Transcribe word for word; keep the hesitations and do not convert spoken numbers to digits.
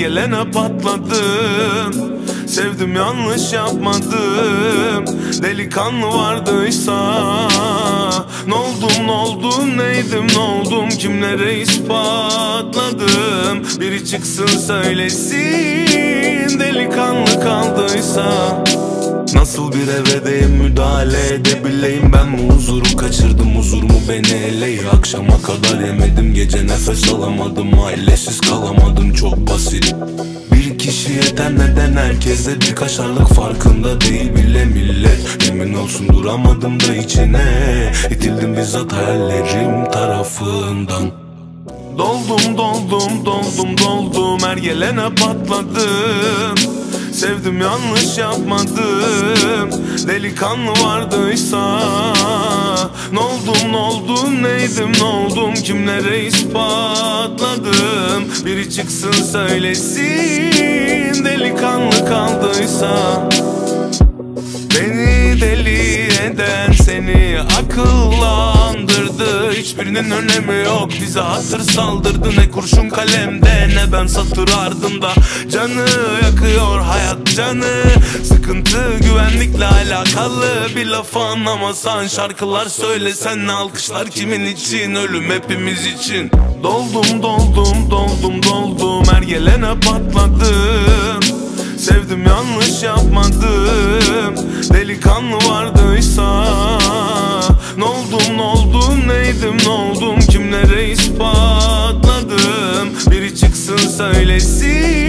gelene patladım. Sevdim yanlış yapmadım. Delikanlı vardıysa ne oldum ne oldum neydim ne oldum kimlere ispatladım. Biri çıksın söylesin delikanlı kaldıysa. Nasıl bir evedeyim müdahale edebileyim, ben mi huzuru kaçırdım, huzur mu beni eleyi. Akşama kadar yemedim, gece nefes alamadım, ailesiz kalamadım, çok basit. Bir kişi yeter, neden herkeste bir kaşarlık farkında değil bile millet. Emin olsun duramadım da içine, itildim bizzat hayallerim tarafından. Doldum doldum doldum doldum, her gelene patladım. Sevdim yanlış yapmadım. Delikanlı vardıysa ne oldum ne oldum neydim ne oldum kimlere ispatladım. Biri çıksın söylesin delikanlı kaldıysa. Beni deli eden seni akıllandırdı. Hiçbirinin önemi yok, bize hatır saldırdı. Ne kurşun kalemde ne ben satır ardında. Canı yakıyor hayat canı. Sıkıntı güvenlikle alakalı. Bir laf anlamasan şarkılar söylesen ne alkışlar kimin için? Ölüm hepimiz için. Doldum doldum doldum doldum, her gelene patladım. Sevdim yanlış yapmadım. Delikanlı vardıysa ne oldum ne oldum neydim ne oldum kimlere ispatladım. Biri çıksın söylesin